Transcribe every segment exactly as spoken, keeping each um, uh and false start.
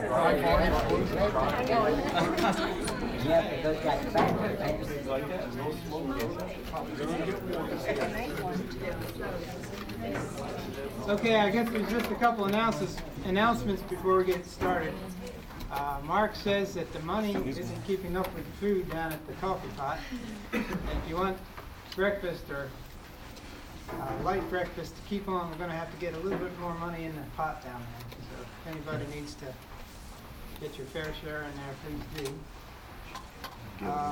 Okay, I guess there's just a couple announcements announcements before we get started. Uh, Mark says that the money isn't keeping up with the food down at the coffee pot. And if you want breakfast or uh, light breakfast to keep on, we're going to have to get a little bit more money in the pot down there. So if anybody needs to get your fair share in there, please do. Um,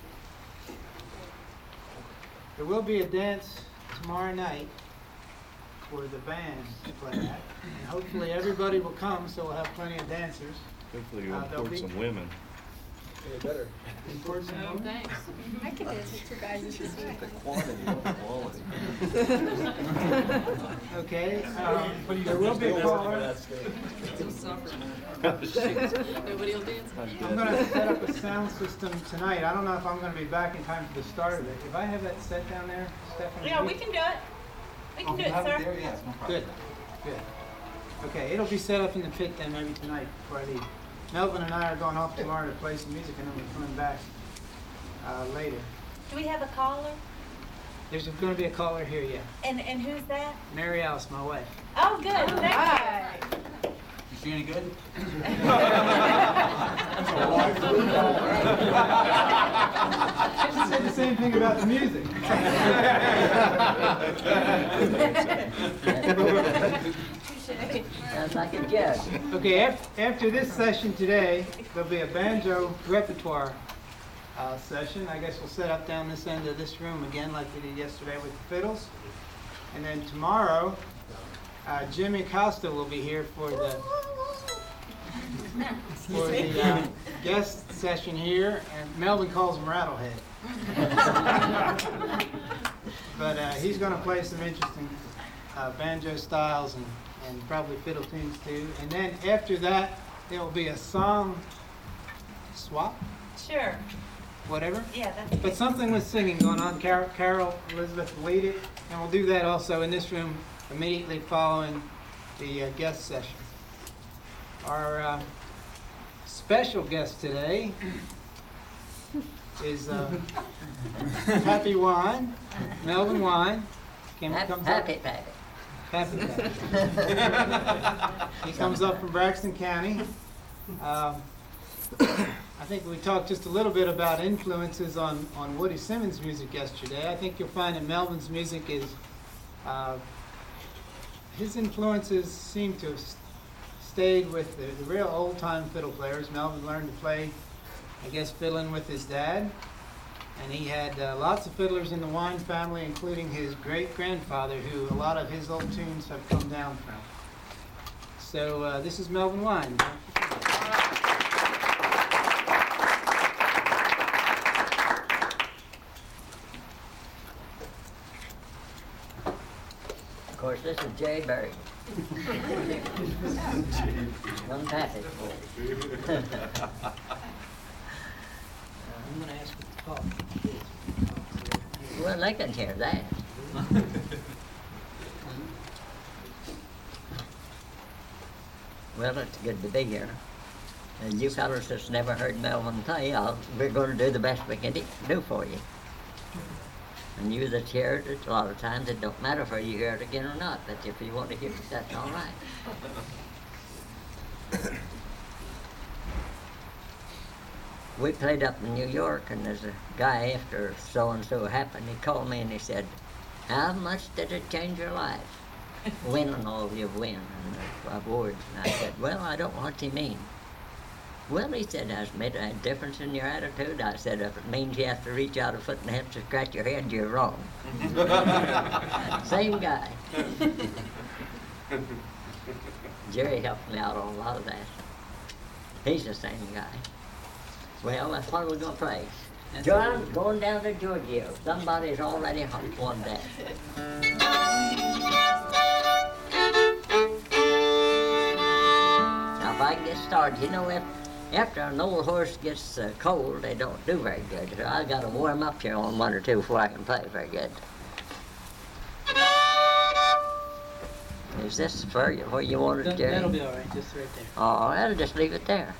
there will be a dance tomorrow night for the band to play at. And hopefully everybody will come, so we'll have plenty of dancers. Hopefully you'll Uh, there'll import be- some women. Yeah, better. Import some Oh, women. thanks. I could dance with two guys this week. The quantity, not the quality. Okay, um, there will be a caller. Nobody will dance. I'm going to set up a sound system tonight. I don't know if I'm going to be back in time for the start of it. If I have that set down there, Stephanie? Yeah, we can do it. We can do it, sir. Good, good. Okay, it'll be set up in the pit then maybe tonight before I leave. Melvin and I are going off tomorrow to play some music and then we're coming back uh, later. Do we have a caller? There's going to be a caller here, yeah. And and who's that? Mary Alice, my wife. Oh, good. Thank Is she any good? She said the same thing about the music. Sounds like a joke. Okay, af after this session today, there'll be a banjo repertoire uh, session. I guess we'll set up down this end of this room again like we did yesterday with the fiddles. And then tomorrow, uh, Jimmy Costa will be here for the for the uh, guest session here, and Melvin calls him Rattlehead. But uh, he's going to play some interesting uh, banjo styles and, and probably fiddle tunes too. And then after that, there will be a song swap, you. Sure. whatever. Yeah, that's But something with singing going on. Carol, Carol Elizabeth will lead it, and we'll do that also in this room immediately following the uh, guest session. Our uh, special guest today is uh, Happy Wine, Melvin Wine. Came, Happy, comes happy, up, happy. Happy Pappy. He comes up from Braxton County. Um, I think we talked just a little bit about influences on, on Woody Simmons' music yesterday. I think you'll find that Melvin's music is, uh, his influences seem to have stayed with the, the real old-time fiddle players. Melvin learned to play, I guess, fiddling with his dad. And he had uh, lots of fiddlers in the Wine family, including his great-grandfather, who a lot of his old tunes have come down from. So uh, this is Melvin Wine. Of course, this is Jay Berry. Young Pappy. I'm going to ask you to talk. Well, they can hear that. Well, it's good to be here. And you fellas that's never heard Melvin play, I'll, we're going to do the best we can do for you. And you that's heard it, a lot of times it don't matter if you hear it again or not, but if you want to hear it, that's all right. We played up in New York, and there's a guy after so-and-so happened, he called me and he said, how much did it change your life? Winning all you've win, and the awards. And I said, well, I don't know what you mean. Well, he said, has it made a difference in your attitude? I said, if it means you have to reach out a foot and have to scratch your head, you're wrong. Same guy. Jerry helped me out on a lot of that. He's the same guy. Well, that's what we're going to play. John's going down to Georgia. Somebody's already won that. Now, if I can get started, you know, if after an old horse gets uh, cold, they don't do very good. So I got to warm up here on one or two before I can play very good. Is this for you, where you want it, That- Jerry? That'll be all right, just right there. Oh, I'll just leave it there.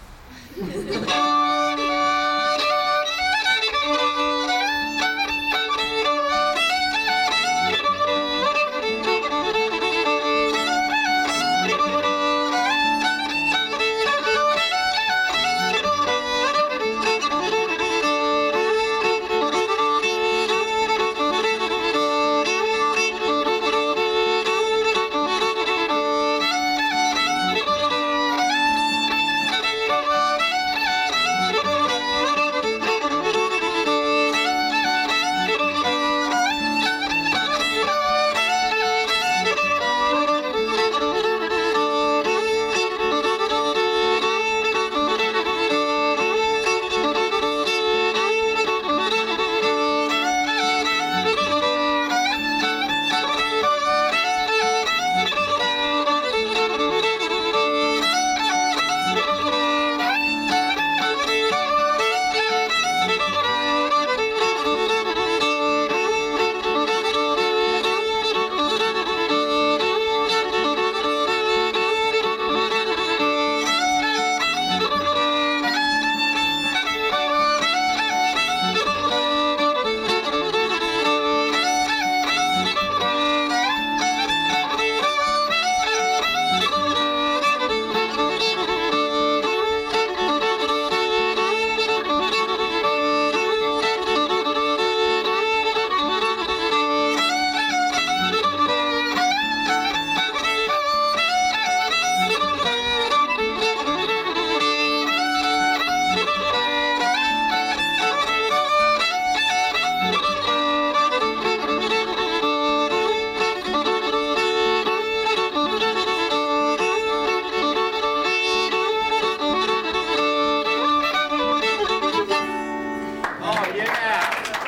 Oh, yeah.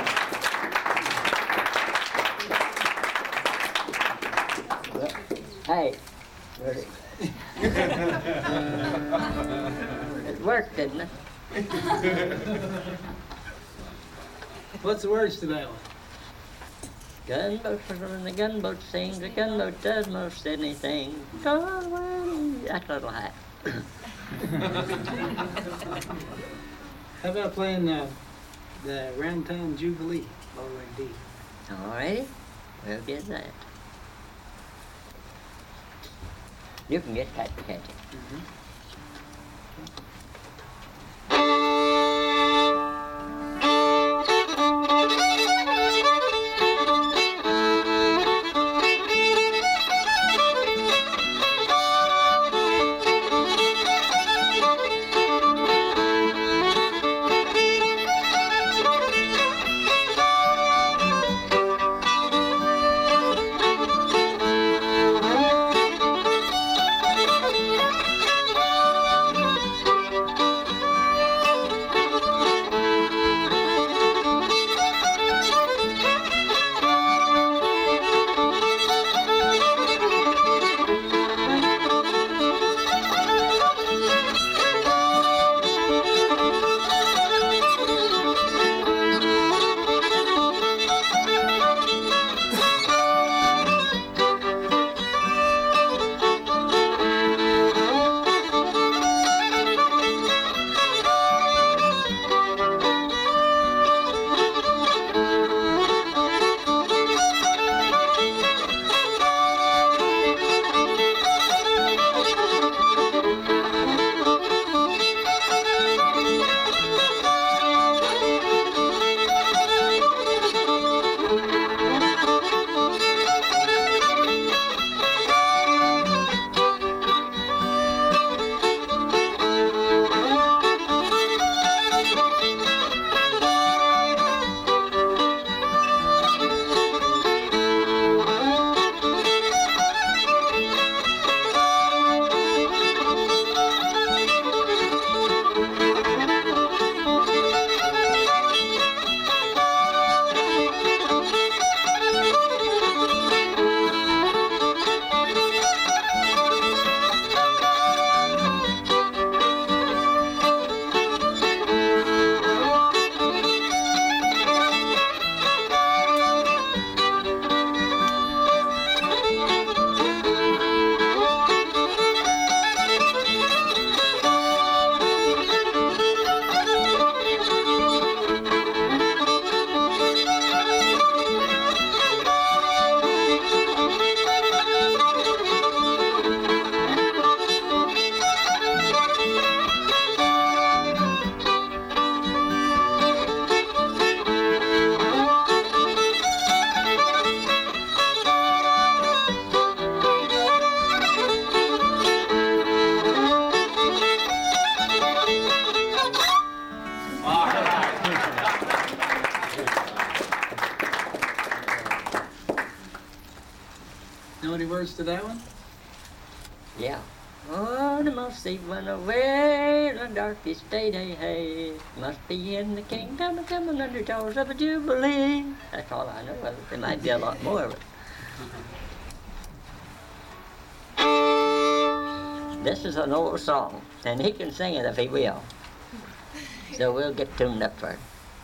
Hey. It worked, didn't it? What's the words to that one? Gunboat when the gunboat sings, the gunboat does most anything. Go away. That little hat. How about playing uh, the Round Town Jubilee, lower in D? All righty, we'll get that. You can get that, can't you? to that one? Yeah. Oh, the mossy went away in the darkest day, hey, hey. Must be in the kingdom of coming under jaws of a jubilee. That's all I know of it. There might be a lot more of it. This is an old song, and he can sing it if he will. So we'll get tuned up for it.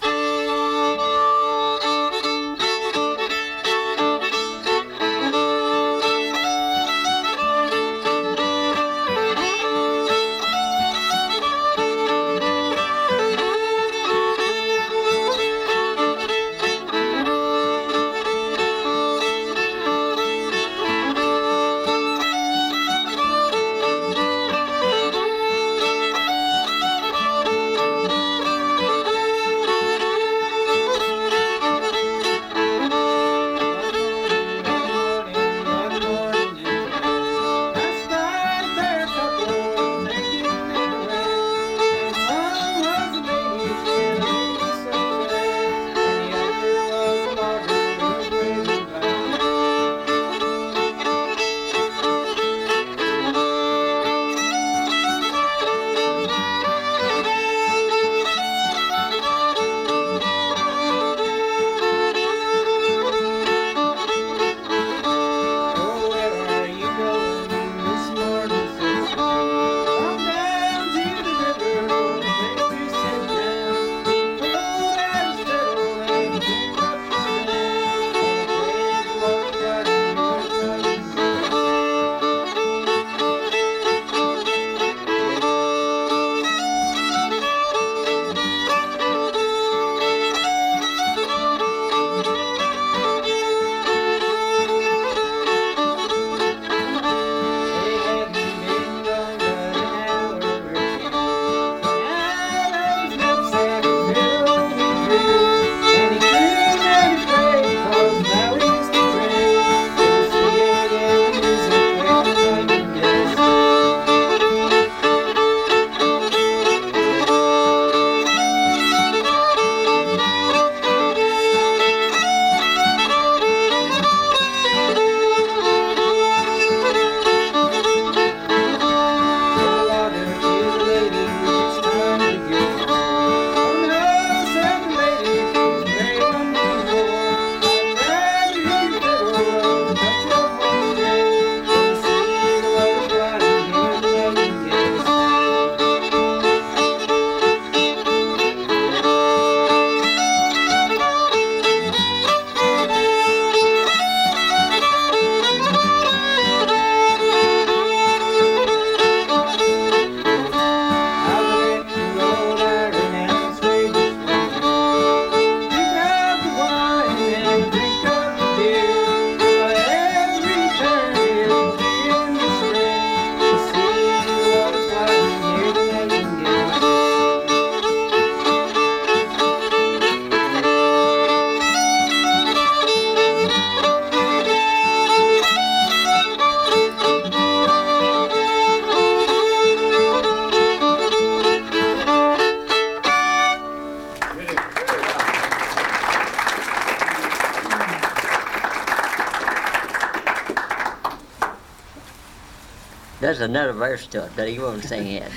There's another verse to it, but he won't sing it.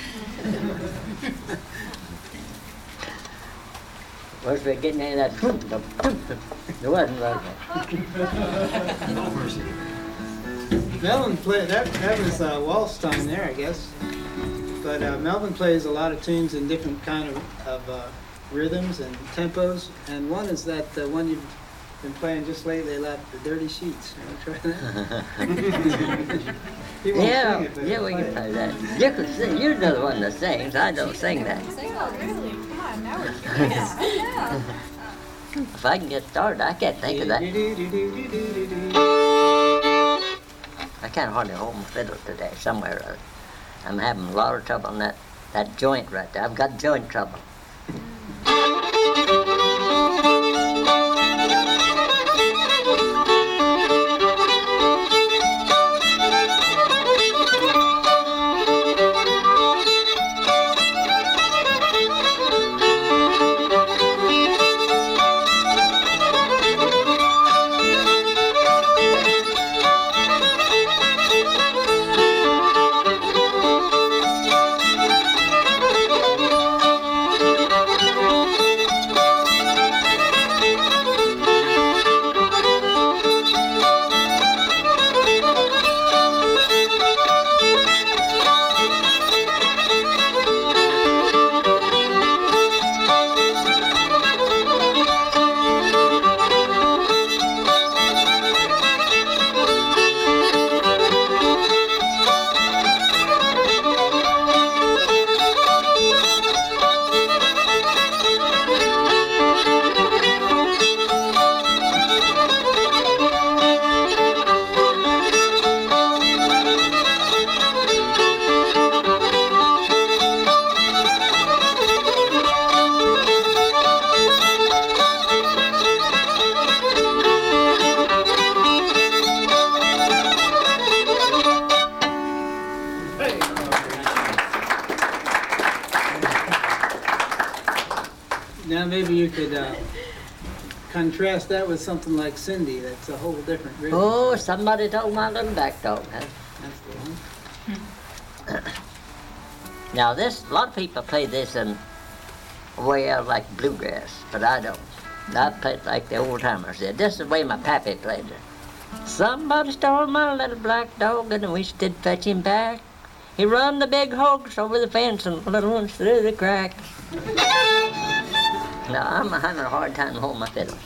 Once we get into that, there wasn't, was it? Melvin played, that, that was uh, Wallstein there, I guess. But uh, Melvin plays a lot of tunes in different kind of, of uh, rhythms and tempos. And one is that uh, one you've been playing just lately, like the Dirty Sheets. You want to try that? He won't Yeah, sing it, but yeah, he'll we play can it. play that. You can sing. You're the one that sings. I don't sing that. Oh, really? Come on, now we're curious. Yeah. If I can get started, I can't think of that. I can't hardly hold my fiddle today, somewhere or other. I'm having a lot of trouble on that, that joint right there. I've got joint trouble. Now maybe you could uh, contrast that with something like Cindy. That's a whole different rhythm. Oh, somebody told my little black dog. Huh? That's the one. Now this, a lot of people play this in a way out like bluegrass, but I don't. I play it like the old timers did. This is the way my pappy played it. Somebody stole my little black dog and we did fetch him back. He run the big hogs over the fence and the little ones through the crack. Now I'm having a hard time holding my fiddles.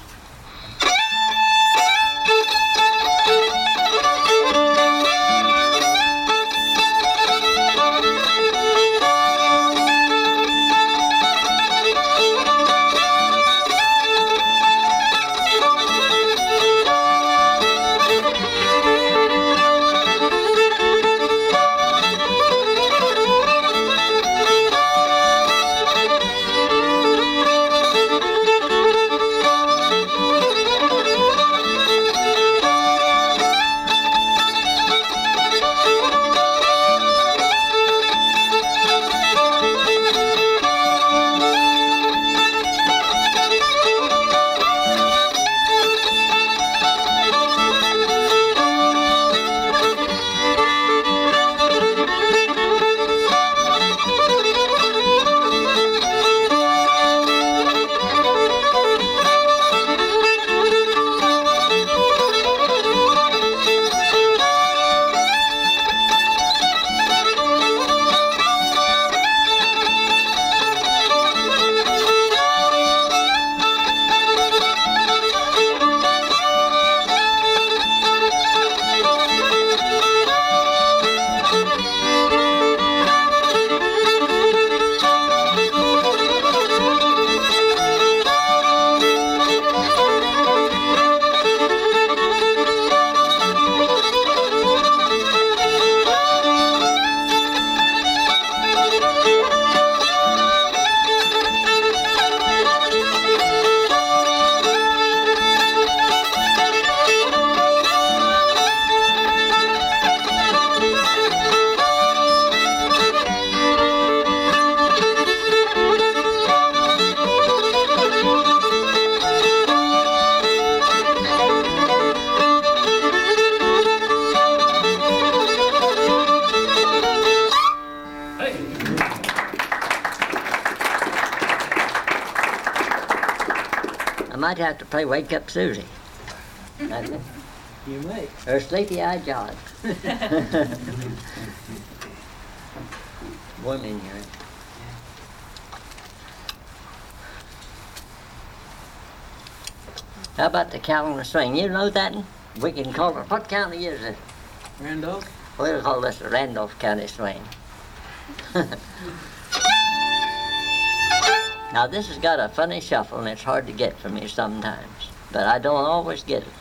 I might have to play Wake Up Susie. You may. Or Sleepy Eye John. One in here. How about the Calendar Swing? You know that one? We can call it, what county is it? Randolph? We'll call this the Randolph County Swing. Now this has got a funny shuffle and it's hard to get for me sometimes, but I don't always get it.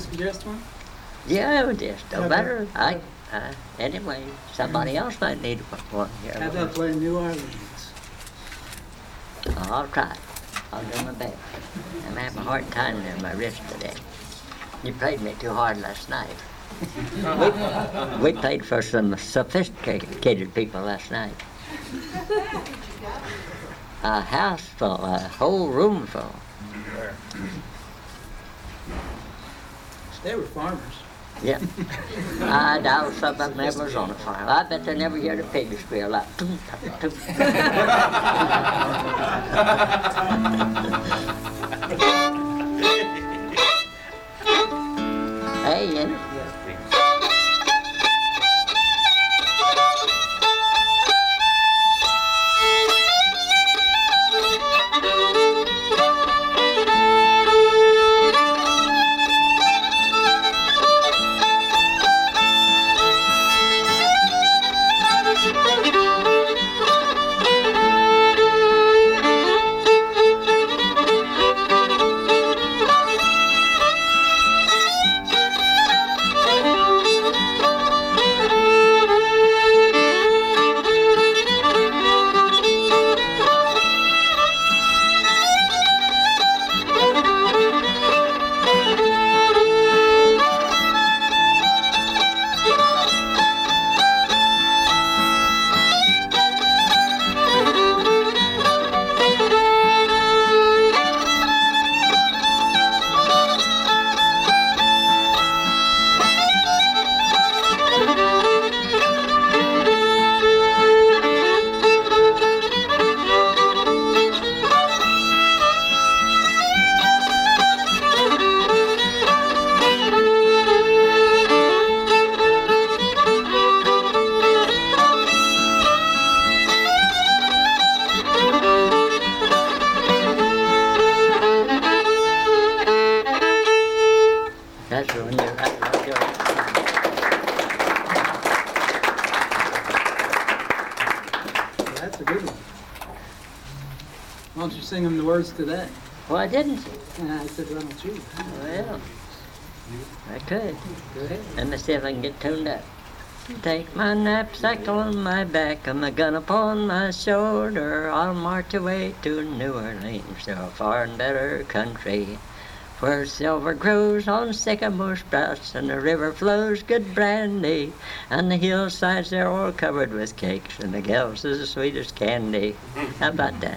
suggest one? Yeah, it was just no How matter. about- I, uh, anyway, somebody else might need one here. How about playing New Orleans? Oh, I'll try. I'll do my best. I'm having a hard time in my wrist today. You played me too hard last night. we, we played for some sophisticated people last night. A house full, a whole room full. They were farmers. Yeah. I doubt some of them never was on a farm. I bet they never heard a pig squeal like toot, toot, toot. Hey, you know. That's when you're right, right there. Well, that's a good one. Why don't you sing them the words to that? Well, I didn't. And I said, why don't you? Well, I could. Go ahead. Let me see if I can get tuned up. Take my knapsack on my back and my gun upon my shoulder. I'll march away to New Orleans, to a far and better country, where silver grows on sycamore sprouts and the river flows good brandy, and the hillsides they're all covered with cakes and the gals is the sweetest candy. How about that?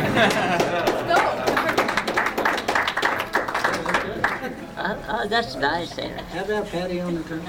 uh, uh, that's nice, ain't it? How about Patty on the drum?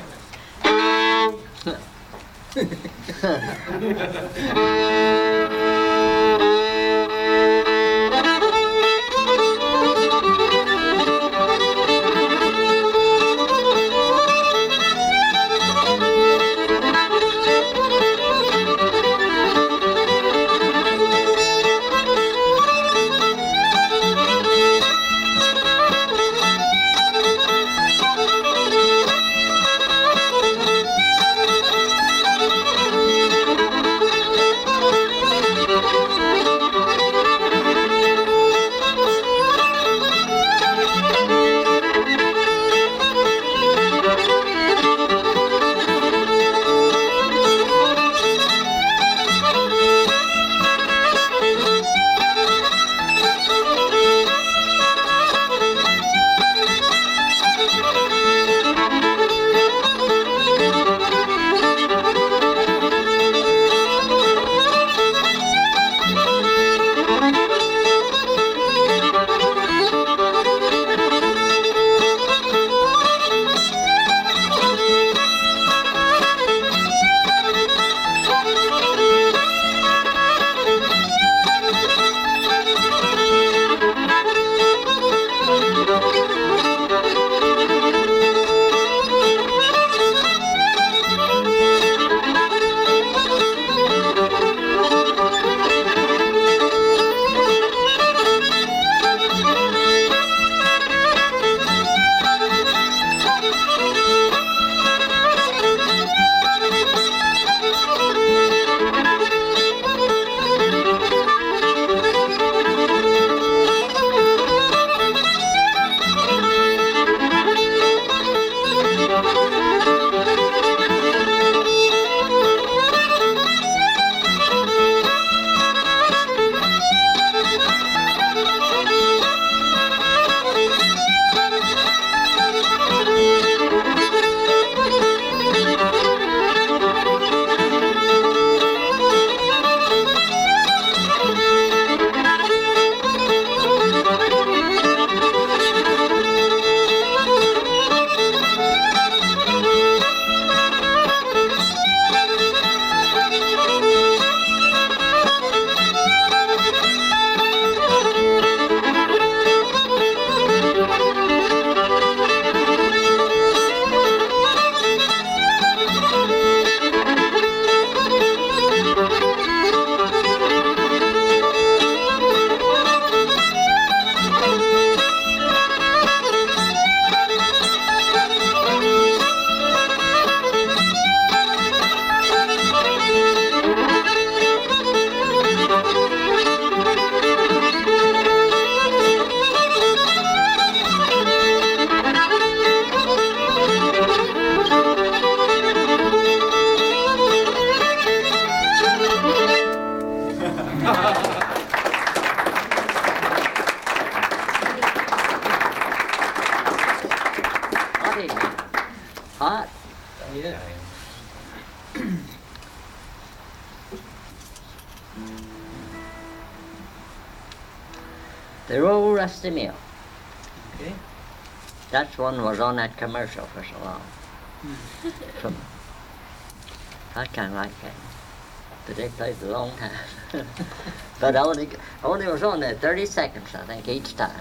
The old Rusty Mill. Okay. That one was on that commercial for so long. From, I kind of like that. But they played a long time. But I only, only was on there thirty seconds, I think, each time.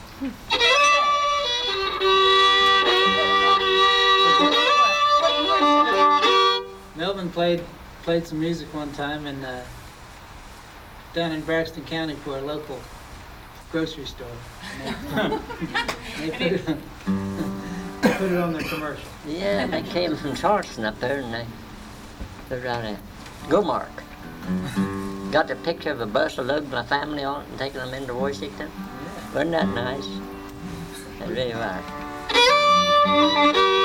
Melvin played played some music one time in uh, down in Braxton County for a local grocery store. And They, they put, it on, put it on their commercial. Yeah, they came from Charleston up there, and they put it on a Go Mark. Got the picture of a bus loading my family on it and taking them into Washington. Wasn't that nice? That really was.